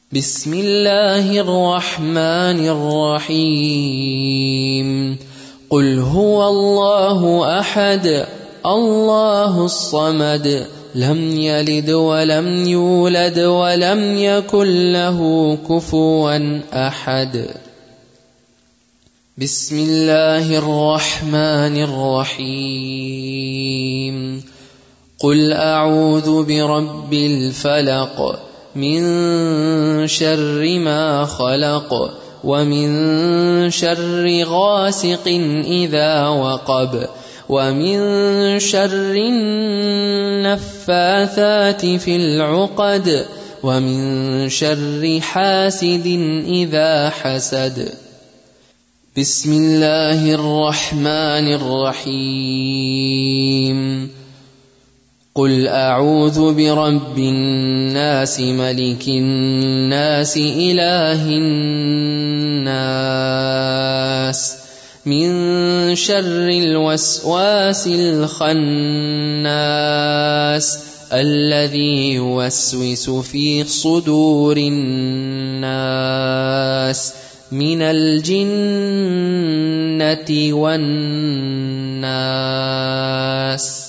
بسم الله الرحمن الرحيم قل هو الله أحد الله الصمد لم يلد ولم يولد ولم يكن له كفوا أحد بسم الله الرحمن الرحيم قل أعوذ برب الفلق من شر ما خلق ومن شر غاسق إذا وقب ومن شر النفاثات في العقد ومن شر حاسد إذا حسد بسم الله الرحمن الرحيم قل أعوذ برب الناس ملك الناس إله الناس من شر الوسواس الخناس الذي يوسوس في صدور الناس من الجنة والناس